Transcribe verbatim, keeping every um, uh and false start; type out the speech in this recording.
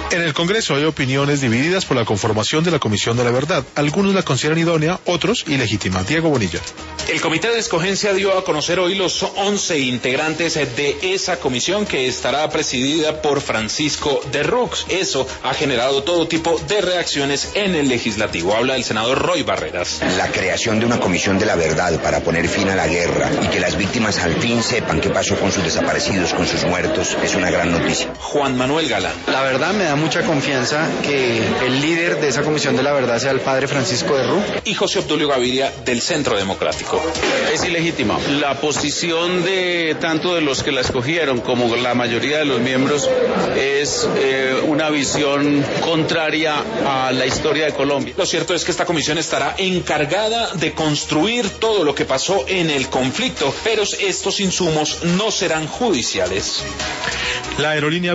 En el Congreso hay opiniones divididas por la conformación de la Comisión de la Verdad. Algunos la consideran idónea, otros ilegítima. Diego Bonilla. El Comité de Escogencia dio a conocer hoy los once integrantes de esa comisión, que estará presidida por Francisco de Rux. Eso ha generado todo tipo de reacciones en el legislativo. Habla el senador Roy Barreras. La creación de una comisión de la verdad para poner fin a la guerra y que las víctimas al fin sepan qué pasó con sus desaparecidos, con sus muertos, es una gran noticia. Juan Manuel Galán. La verdad me da mucha confianza que el líder de esa comisión de la verdad sea el padre Francisco de Rux. Y José Obdulio Gaviria, del Centro Democrático. Es ilegítima. La posición de tanto de los que la escogieron como la mayoría de los miembros es eh, una visión contraria a la historia de Colombia. Lo cierto es que esta comisión estará encargada de construir todo lo que pasó en el conflicto, pero estos insumos no serán judiciales. La aerolínea